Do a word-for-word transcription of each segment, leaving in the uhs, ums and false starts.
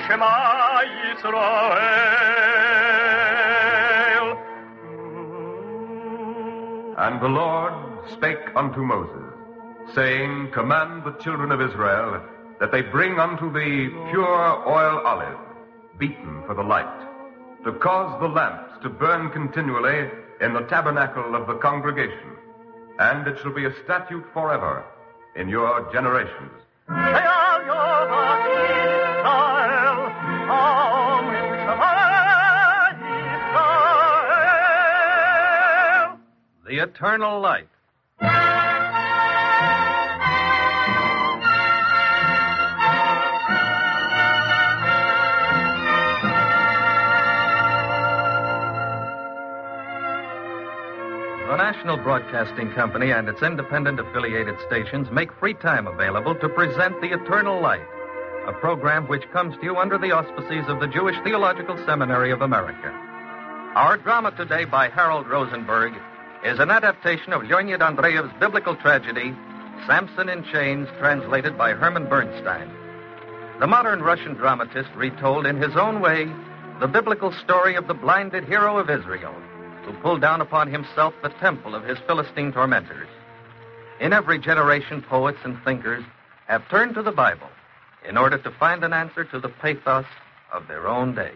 Shema Yisrael. And the Lord spake unto Moses, saying, Command the children of Israel that they bring unto thee pure oil olive, beaten for the light, to cause the lamps to burn continually in the tabernacle of the congregation, and it shall be a statute forever in your generations. The eternal light. The National Broadcasting Company and its independent affiliated stations make free time available to present The Eternal Light, a program which comes to you under the auspices of the Jewish Theological Seminary of America. Our drama today by Harold Rosenberg is an adaptation of Leonid Andreev's biblical tragedy, Samson in Chains, translated by Herman Bernstein. The modern Russian dramatist retold in his own way the biblical story of the blinded hero of Israel, who pulled down upon himself the temple of his Philistine tormentors. In every generation, poets and thinkers have turned to the Bible in order to find an answer to the pathos of their own day.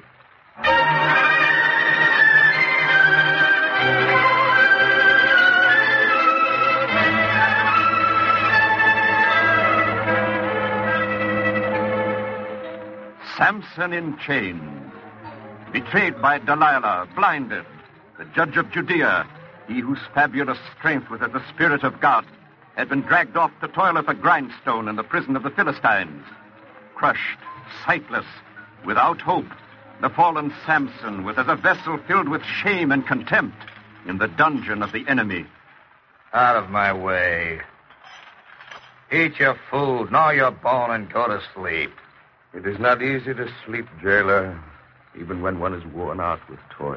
Samson in chains, betrayed by Delilah, blinded, the judge of Judea, he whose fabulous strength was as the Spirit of God, had been dragged off to toil at the grindstone in the prison of the Philistines. Crushed, sightless, without hope, the fallen Samson was as a vessel filled with shame and contempt in the dungeon of the enemy. Out of my way. Eat your food, gnaw your bone, and go to sleep. It is not easy to sleep, jailer, even when one is worn out with toil.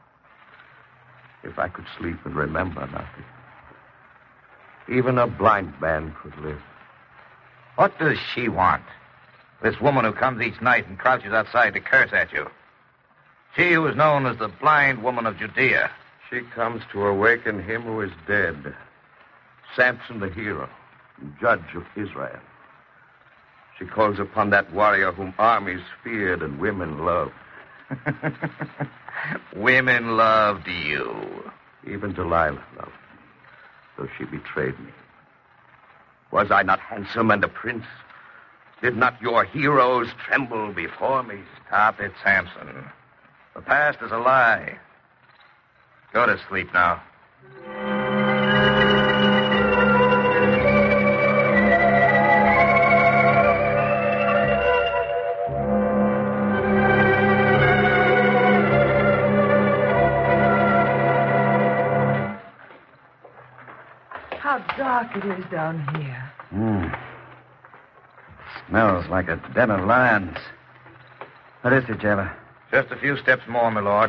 If I could sleep and remember nothing, even a blind man could live. What does she want? This woman who comes each night and crouches outside to curse at you. She who is known as the blind woman of Judea. She comes to awaken him who is dead. Samson the hero, judge of Israel. She calls upon that warrior whom armies feared and women loved. Women loved you. Even Delilah loved me, though she betrayed me. Was I not handsome and a prince? Did not your heroes tremble before me? Stop it, Samson. The past is a lie. Go to sleep now. How dark it is down here. Hmm. Smells like a den of lions. What is it, jailer? Just a few steps more, my lord.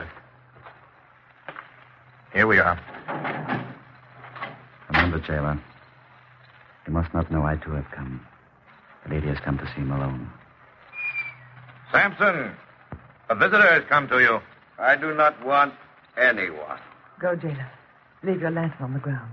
Here we are. Remember, jailer, you must not know I too have come. The lady has come to see him alone. Samson, a visitor has come to you. I do not want anyone. Go, jailer. Leave your lantern on the ground.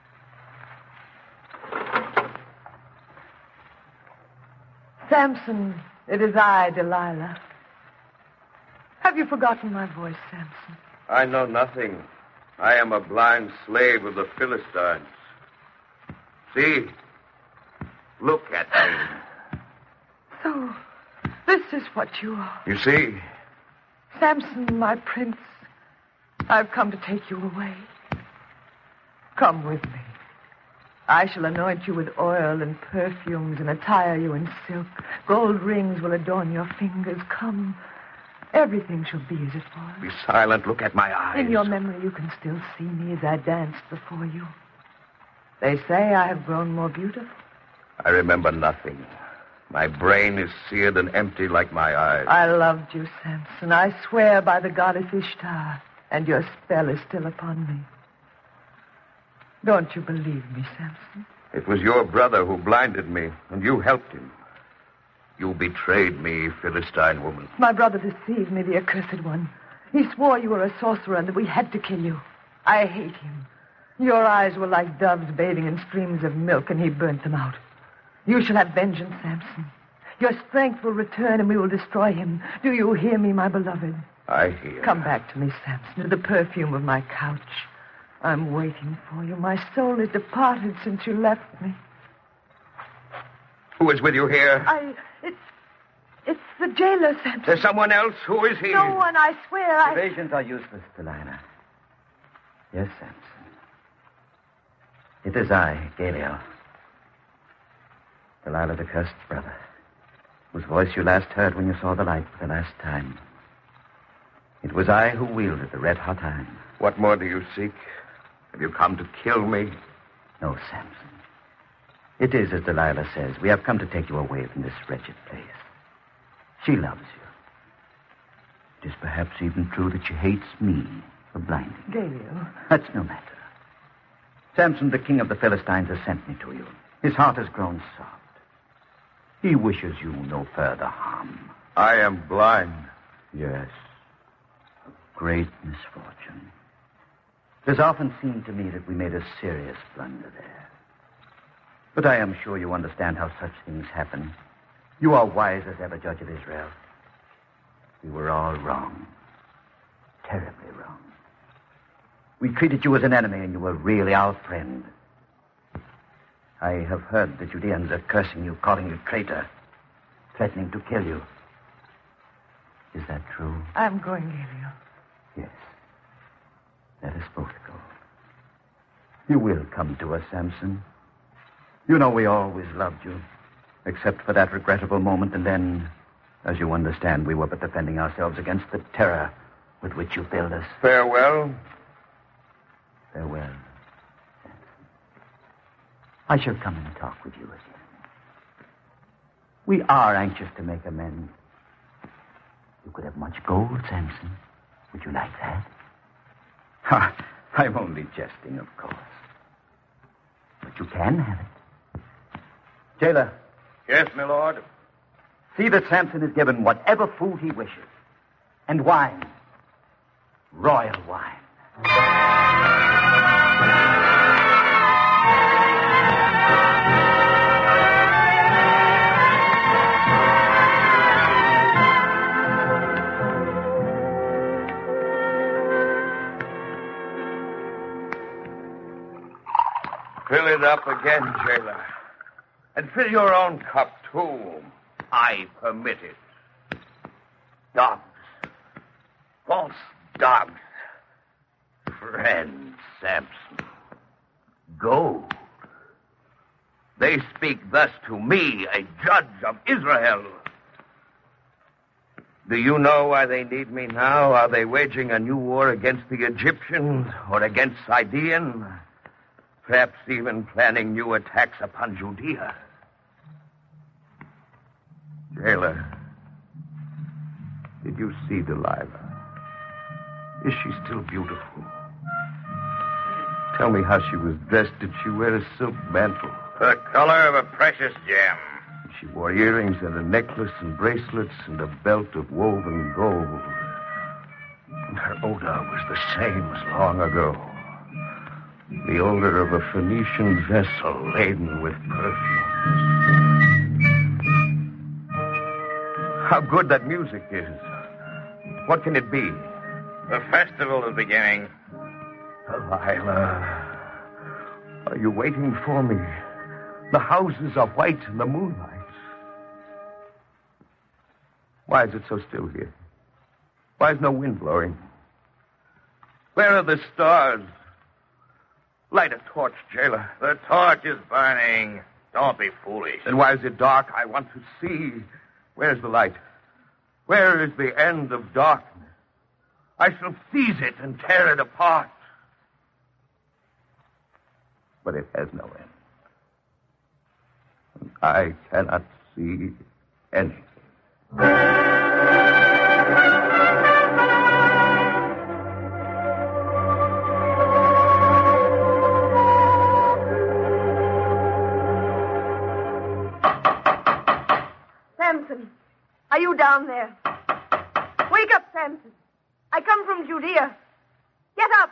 Samson, it is I, Delilah. Have you forgotten my voice, Samson? I know nothing. I am a blind slave of the Philistines. See? Look at me. So, this is what you are. You see? Samson, my prince, I've come to take you away. Come with me. I shall anoint you with oil and perfumes and attire you in silk. Gold rings will adorn your fingers. Come. Everything shall be as it was. Be silent. Look at my eyes. In your memory, you can still see me as I danced before you. They say I have grown more beautiful. I remember nothing. My brain is seared and empty like my eyes. I loved you, Samson. I swear by the goddess Ishtar, and your spell is still upon me. Don't you believe me, Samson? It was your brother who blinded me, and you helped him. You betrayed me, Philistine woman. My brother deceived me, the accursed one. He swore you were a sorcerer and that we had to kill you. I hate him. Your eyes were like doves bathing in streams of milk, and he burnt them out. You shall have vengeance, Samson. Your strength will return, and we will destroy him. Do you hear me, my beloved? I hear. Come back to me, Samson, to the perfume of my couch. I'm waiting for you. My soul is departed since you left me. Who is with you here? I... It's... It's the jailer, Samson. There's someone else. Who is he? No one, I swear. I... Evasions are useless, Delilah. Yes, Samson. It is I, Galileo. Delilah, the cursed brother, whose voice you last heard when you saw the light for the last time. It was I who wielded the red-hot iron. What more do you seek? Have you come to kill me? No, Samson. It is as Delilah says. We have come to take you away from this wretched place. She loves you. It is perhaps even true that she hates me for blinding you. Galileo. That's no matter. Samson, the king of the Philistines, has sent me to you. His heart has grown soft. He wishes you no further harm. I am blind. Yes. A great misfortune. It has often seemed to me that we made a serious blunder there. But I am sure you understand how such things happen. You are wise as ever, Judge of Israel. We were all wrong. Terribly wrong. We treated you as an enemy, and you were really our friend. I have heard the Judeans are cursing you, calling you traitor, threatening to kill you. Is that true? I'm going, Galileo. Yes. Let us both go. You will come to us, Samson. You know we always loved you, except for that regrettable moment, and then, as you understand, we were but defending ourselves against the terror with which you filled us. Farewell. Farewell. I shall come and talk with you again. We are anxious to make amends. You could have much gold, Samson. Would you like that? Ha, I'm only jesting, of course. But you can have it. Jailer. Yes, my lord. See that Samson is given whatever food he wishes. And wine. Royal wine. Fill it up again, jailer. And fill your own cup, too. I permit it. Dogs. False dogs. Friend Samson. Gold. They speak thus to me, a judge of Israel. Do you know why they need me now? Are they waging a new war against the Egyptians or against Sidon? Perhaps even planning new attacks upon Judea. Jailer, did you see Delilah? Is she still beautiful? Tell me how she was dressed. Did she wear a silk mantle? The color of a precious gem. She wore earrings and a necklace and bracelets and a belt of woven gold. And her odor was the same as long ago. The odor of a Phoenician vessel laden with perfumes. How good that music is. What can it be? The festival is beginning. Delilah, are you waiting for me? The houses are white in the moonlight. Why is it so still here? Why is no wind blowing? Where are the stars? Light a torch, jailer. The torch is burning. Don't be foolish. Then why is it dark? I want to see. Where's the light? Where is the end of darkness? I shall seize it and tear it apart. But it has no end. And I cannot see anything. Samson, are you down there? Wake up, Samson. I come from Judea. Get up.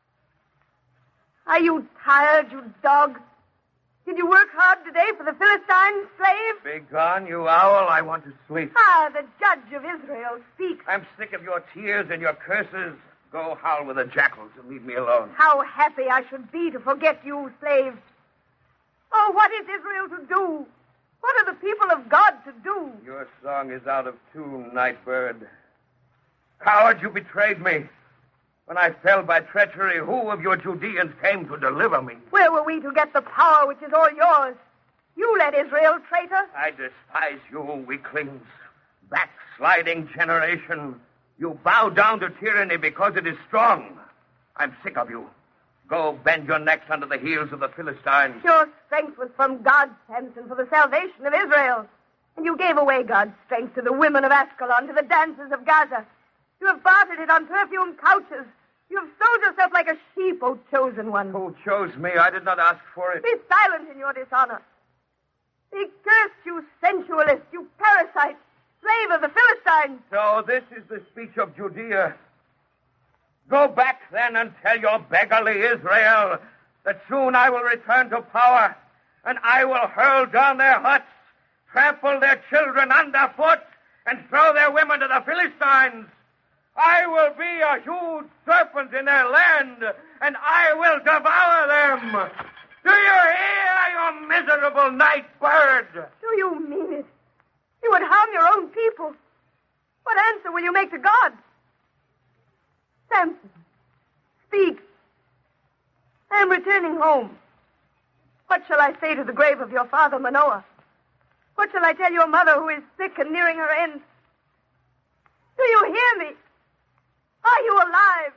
Are you tired, you dog? Did you work hard today for the Philistine slave? Begone, you owl. I want to sleep. Ah, the judge of Israel speaks. I'm sick of your tears and your curses. Go howl with the jackals and leave me alone. How happy I should be to forget you, slave. Oh, what is Israel to do? What are the people of God to do? Your song is out of tune, Nightbird. Coward, you betrayed me. When I fell by treachery, who of your Judeans came to deliver me? Where were we to get the power which is all yours? You led Israel, traitor. I despise you, weaklings. Backsliding generation. You bow down to tyranny because it is strong. I'm sick of you. Go bend your necks under the heels of the Philistines. Your strength was from God, Samson, for the salvation of Israel. And you gave away God's strength to the women of Ascalon, to the dancers of Gaza. You have bartered it on perfumed couches. You have sold yourself like a sheep, O chosen one. Who chose me? I did not ask for it. Be silent in your dishonor. Be cursed, you sensualist, you parasite, slave of the Philistines. So this is the speech of Judea. Go back then and tell your beggarly Israel that soon I will return to power, and I will hurl down their huts, trample their children underfoot, and throw their women to the Philistines. I will be a huge serpent in their land, and I will devour them. Do you hear, you miserable night bird? Do you mean it? You would harm your own people. What answer will you make to God? Samson, speak. I am returning home. What shall I say to the grave of your father, Manoah? What shall I tell your mother who is sick and nearing her end? Do you hear me? Are you alive?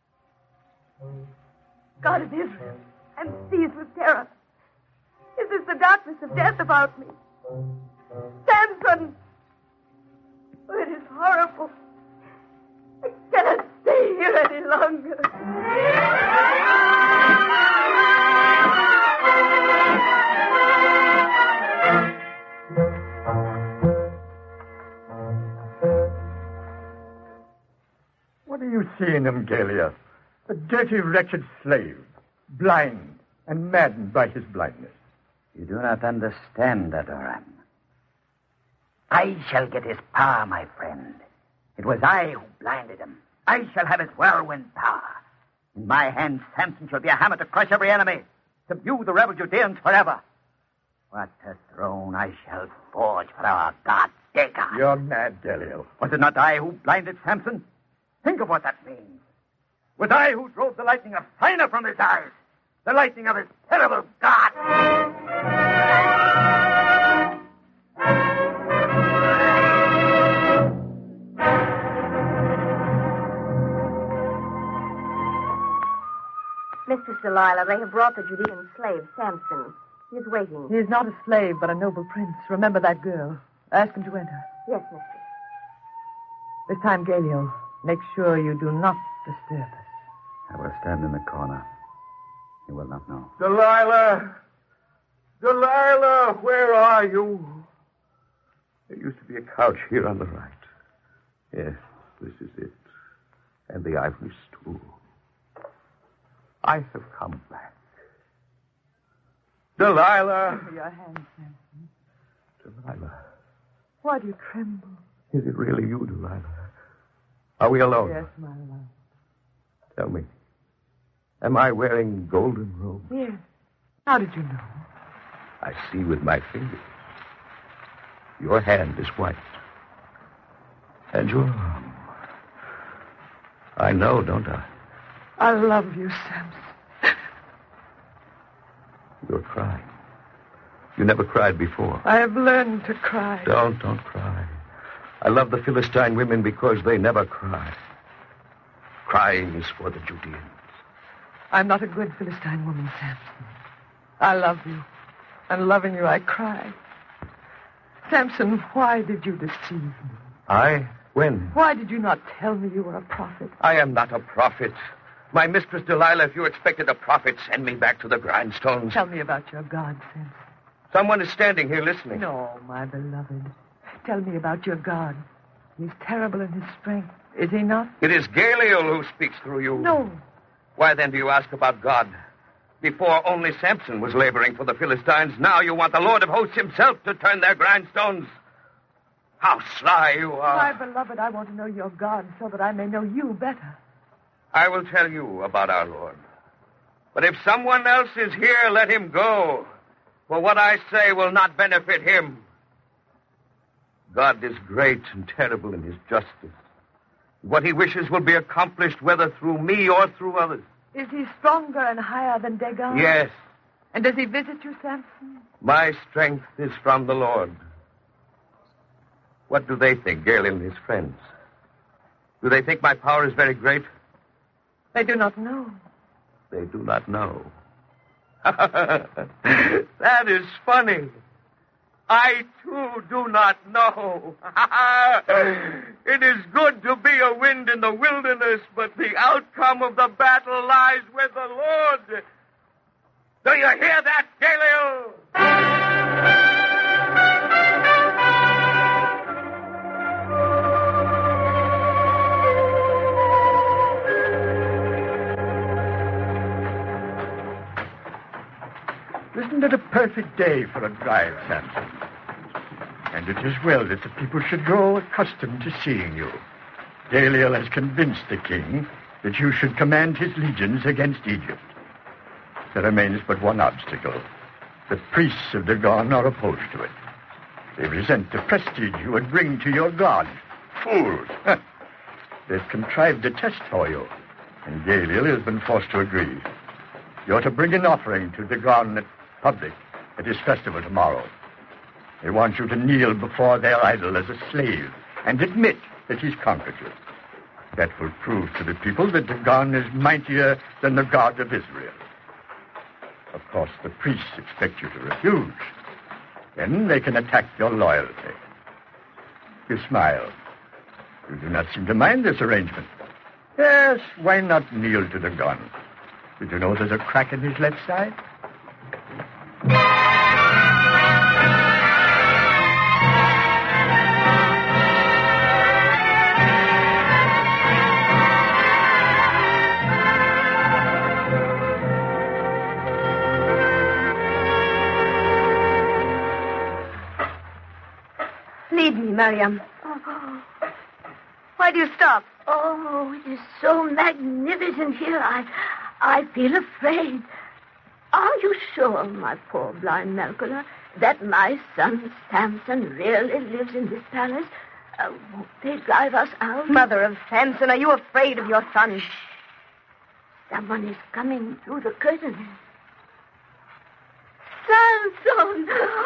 God of Israel, I'm seized with terror. Is this the darkness of death about me? Samson! Oh, it is horrible. I cannot stay here any longer. What do you see in him, Galia? A dirty, wretched slave, blind and maddened by his blindness. You do not understand, Adoram. I shall get his power, my friend. It was I who blinded him. I shall have his whirlwind power. In my hands, Samson shall be a hammer to crush every enemy, subdue the rebel Judeans forever. What a throne I shall forge for our God, Dagon. You're mad, Galileo. Was it not I who blinded Samson? Think of what that means. Was I who drove the lightning of fire from his eyes, the lightning of his terrible God. Mistress Delilah, they have brought the Judean slave, Samson. He is waiting. He is not a slave, but a noble prince. Remember that girl. Ask him to enter. Yes, mistress. This time, Galileo, make sure you do not disturb us. I will stand in the corner. He will not know. Delilah! Delilah, where are you? There used to be a couch here on the right. Yes, this is it. And the ivory stool. I have come back. Delilah! Give me your hand, Samson. Delilah. Why do you tremble? Is it really you, Delilah? Are we alone? Yes, my love. Tell me. Am I wearing golden robes? Yes. How did you know? I see with my fingers. Your hand is white. And your arm. I know, don't I? I love you, Samson. You're crying. You never cried before. I have learned to cry. Don't, don't cry. I love the Philistine women because they never cry. Crying is for the Judeans. I'm not a good Philistine woman, Samson. I love you. And loving you, I cry. Samson, why did you deceive me? I? When? Why did you not tell me you were a prophet? I am not a prophet. My mistress Delilah, if you expected a prophet, send me back to the grindstones. Tell me about your God, Samson. Someone is standing here listening. No, my beloved. Tell me about your God. He's terrible in his strength, is he not? It is Galiel who speaks through you. No. Why then do you ask about God? Before only Samson was laboring for the Philistines. Now you want the Lord of hosts himself to turn their grindstones. How sly you are. My beloved, I want to know your God so that I may know you better. I will tell you about our Lord. But if someone else is here, let him go. For what I say will not benefit him. God is great and terrible in his justice. What he wishes will be accomplished whether through me or through others. Is he stronger and higher than Dagon? Yes. And does he visit you, Samson? My strength is from the Lord. What do they think, Galiel and his friends? Do they think my power is very great? They do not know. They do not know. That is funny. I, too, do not know. It is good to be a wind in the wilderness, but the outcome of the battle lies with the Lord. Do you hear that, Galiel? Isn't it a perfect day for a drive, Samson? And it is well that the people should grow accustomed to seeing you. Galiel has convinced the king that you should command his legions against Egypt. There remains but one obstacle. The priests of Dagon are opposed to it. They resent the prestige you would bring to your God. Fools! They've contrived a test for you, and Galiel has been forced to agree. You're to bring an offering to Dagon at public at his festival tomorrow. They want you to kneel before their idol as a slave and admit that he's conquered you. That will prove to the people that Dagon is mightier than the God of Israel. Of course, the priests expect you to refuse. Then they can attack your loyalty. You smile. You do not seem to mind this arrangement. Yes, why not kneel to Dagon? Did you know there's a crack in his left side? Lead me, Miriam. Oh, Why do you stop? oh, it is so magnificent here. I, I feel afraid. Are you sure, my poor blind Melchior, that my son Samson really lives in this palace? Uh, won't they drive us out? Mother of Samson, are you afraid of your son? Someone is coming through the curtain. Samson!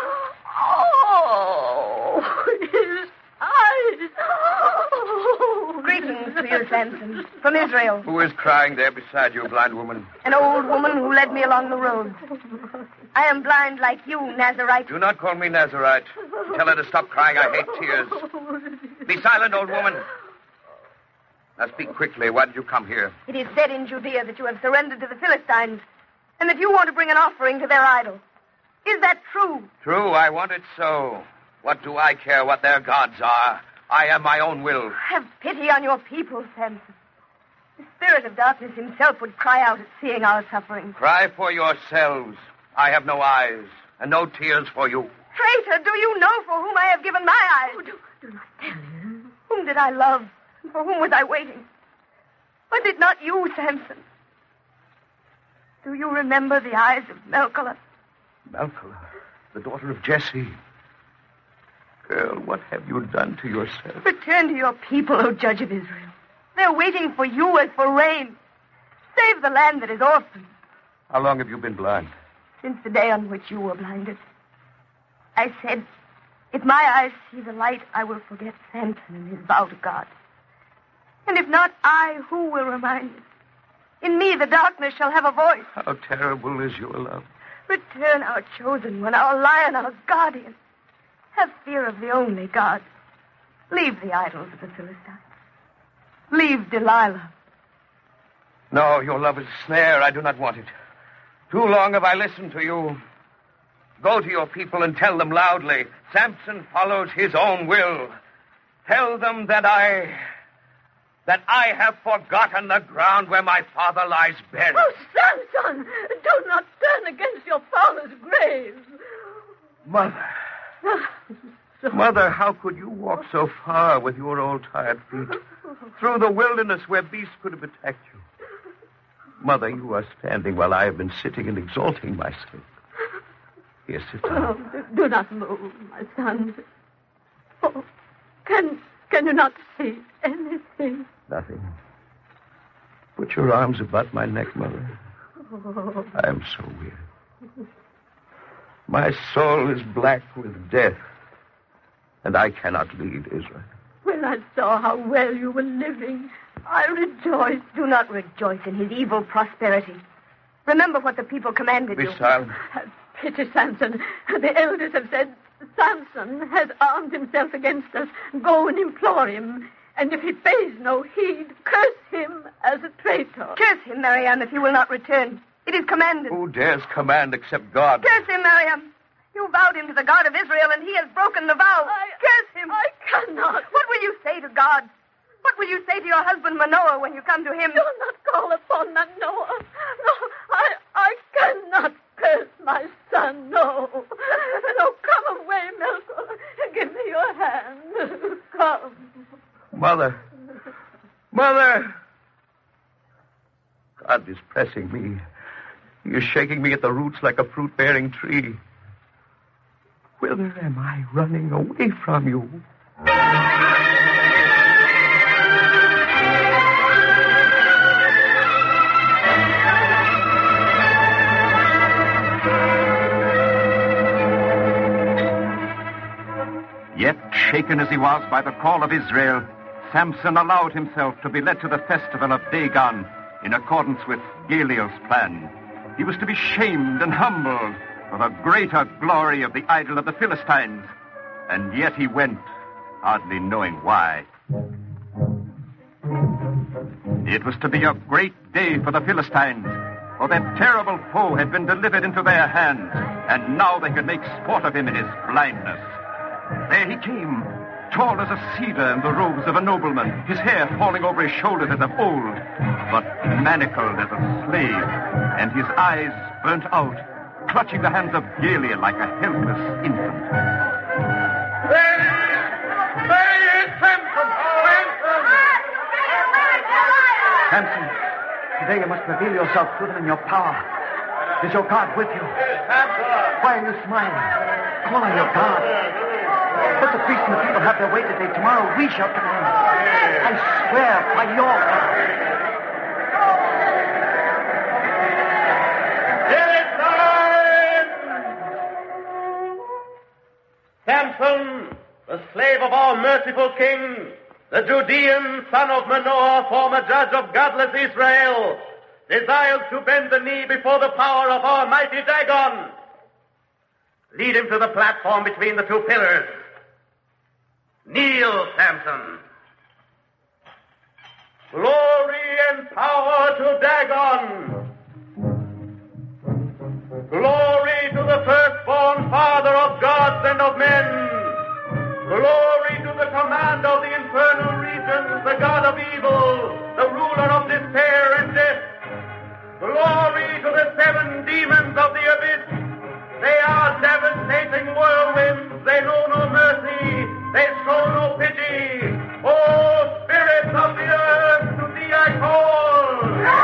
Oh, his eyes! Oh. Greetings to you, Samson, from Israel. Who is crying there beside you, blind woman? An old woman who led me along the road. I am blind like you, Nazarite. Do not call me Nazarite. Tell her to stop crying. I hate tears. Be silent, old woman. Now speak quickly. Why did you come here? It is said in Judea that you have surrendered to the Philistines and that you want to bring an offering to their idol. Is that true? True, I want it so. What do I care what their gods are? I am my own will. Have pity on your people, Samson. The spirit of darkness himself would cry out at seeing our suffering. Cry for yourselves. I have no eyes and no tears for you. Traitor, do you know for whom I have given my eyes? Oh, do, do not tell me. Whom did I love? For whom was I waiting? Was it not you, Samson? Do you remember the eyes of Melchior? Melchior, the daughter of Jesse. Girl, what have you done to yourself? Return to your people, O judge of Israel. They're waiting for you as for rain. Save the land that is orphaned. How long have you been blind? Since the day on which you were blinded. I said, if my eyes see the light, I will forget Samson and his vow to God. And if not I, who will remind it? In me the darkness shall have a voice. How terrible is your love. Return our chosen one, our lion, our guardian. Have fear of the only God. Leave the idols of the Philistines. Leave Delilah. No, your love is a snare. I do not want it. Too long have I listened to you. Go to your people and tell them loudly, Samson follows his own will. Tell them that I... that I have forgotten the ground where my father lies buried. Oh, Samson, do not turn against your father's grave. Mother. Mother, how could you walk so far with your old tired feet through the wilderness where beasts could have attacked you? Mother, you are standing while I have been sitting and exalting myself. Here, sit down. Oh, do not move, my son. Oh, can, can you not see anything? Nothing. Put your arms about my neck, Mother. Oh. I am so weary. My soul is black with death, and I cannot lead Israel. When I saw how well you were living, I rejoiced. Do not rejoice in his evil prosperity. Remember what the people commanded Be you. Be silent. Have pity, Samson. The elders have said, Samson has armed himself against us. Go and implore him. And if he pays no heed, curse him as a traitor. Curse him, Miriam, if he will not return. It is commanded. Who dares command except God? Curse him, Miriam. You vowed him to the God of Israel, and he has broken the vow. I, Curse him. I cannot. What will you say to God? What will you say to your husband Manoah when you come to him? Do not call upon Manoah. No, I, I cannot curse my son. No. No, come away, Melchior. Give me your hand. Come. Mother. Mother. God is pressing me. He is shaking me at the roots like a fruit-bearing tree. Whither am I running away from you? Yet, shaken as he was by the call of Israel, Samson allowed himself to be led to the festival of Dagon in accordance with Gamaliel's plan. He was to be shamed and humbled for the greater glory of the idol of the Philistines. And yet he went, hardly knowing why. It was to be a great day for the Philistines, for that terrible foe had been delivered into their hands, and now they could make sport of him in his blindness. There he came, tall as a cedar in the robes of a nobleman, his hair falling over his shoulders as of old, but manacled as a slave, and his eyes burnt out, clutching the hands of Gamaliel like a helpless infant. There he is! There he is, Samson! Samson, today you must reveal yourself to them in your power. Is your God with you? Why are you smiling? Call on your God. Let the priests and the people have their way today. Tomorrow we shall command. I swear by your God. Samson, the slave of our merciful king, the Judean son of Manoah, former judge of godless Israel, desires to bend the knee before the power of our mighty Dagon. Lead him to the platform between the two pillars. Kneel, Samson. Glory and power to Dagon. Glory to the firstborn father of gods and of men. Glory to the commander of the infernal regions, the god of evil, the ruler of despair and death. Glory to the seven demons of the abyss. They are devastating whirlwinds. They know no mercy. They show no pity. Oh, spirits of the earth, to thee I call.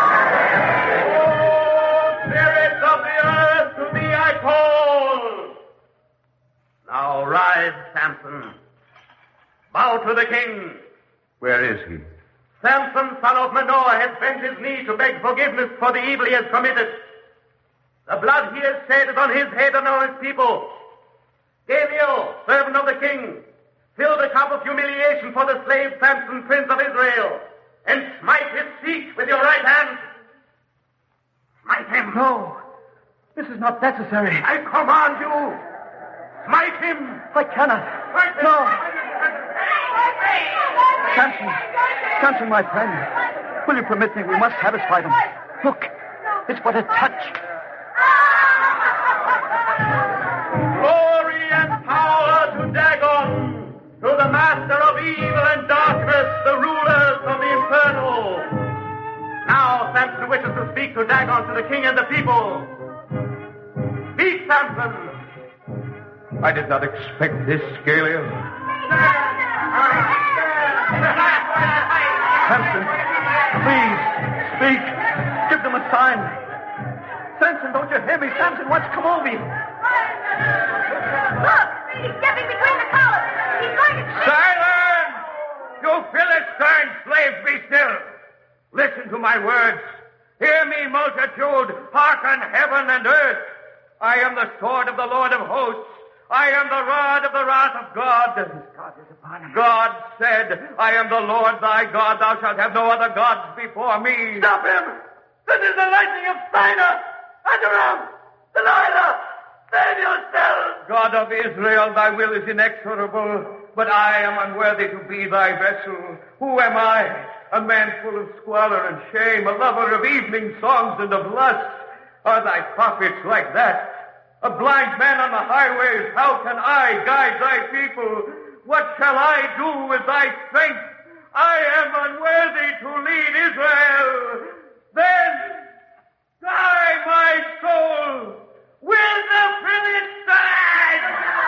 Oh, spirits of the earth, to thee I call. Now rise, Samson. Bow to the king. Where is he? Samson, son of Manoah, has bent his knee to beg forgiveness for the evil he has committed. The blood he has shed is on his head and on his people. Gamaliel, servant of the king, fill the cup of humiliation for the slave Samson, prince of Israel, and smite his feet with your right hand. Smite him. No, this is not necessary. I command you. Smite him. I cannot. Smite him. No. Samson, Samson, my friend, will you permit me? We must satisfy them. Look, it's but a touch. master of evil and darkness, the rulers of the infernal. Now Samson wishes to speak to Dagon, to the king and the people. Speak, Samson. I did not expect this, Galiel. Samson, please, speak. Give them a sign. Samson, don't you hear me? Samson, what's come over you? Look, he's stepping between the columns. He's going to... Silence! You Philistine slaves, be still. Listen to my words. Hear me, multitude. Hearken, heaven and earth. I am the sword of the Lord of hosts. I am the rod of the wrath of God. God is upon him. God said, I am the Lord thy God. Thou shalt have no other gods before me. Stop him! This is the lightning of Steiner! Adoram! Delilah! Save yourselves! God of Israel, thy will is inexorable, but I am unworthy to be thy vessel. Who am I? A man full of squalor and shame, a lover of evening songs and of lust. Are thy prophets like that? A blind man on the highways, how can I guide thy people? What shall I do with thy strength? I am unworthy to lead Israel. Then die my soul with the Philistines!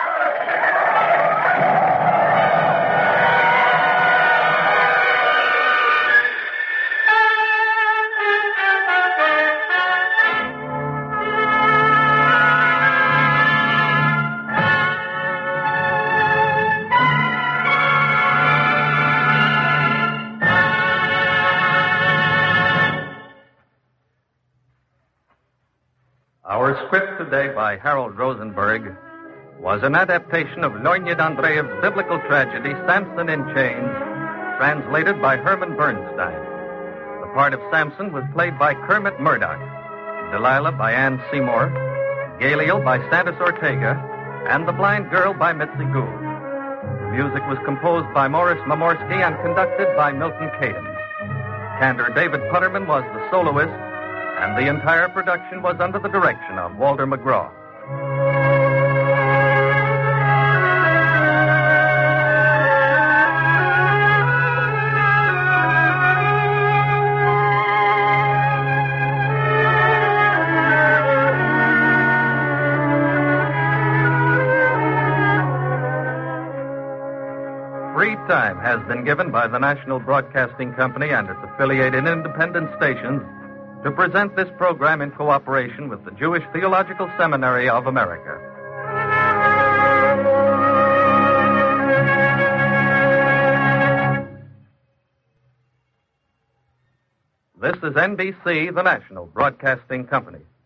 Our script today by Harold Rosenberg was an adaptation of Leonid Andreev's biblical tragedy, Samson in Chains, translated by Herman Bernstein. The part of Samson was played by Kermit Murdoch, Delilah by Ann Seymour, Galiel by Santos Ortega, and The Blind Girl by Mitzi Gould. The music was composed by Morris Mamorsky and conducted by Milton Cadens. Cantor David Putterman was the soloist, and the entire production was under the direction of Walter McGraw. Free time has been given by the National Broadcasting Company and its affiliated independent stations to present this program in cooperation with the Jewish Theological Seminary of America. This is N B C, the National Broadcasting Company.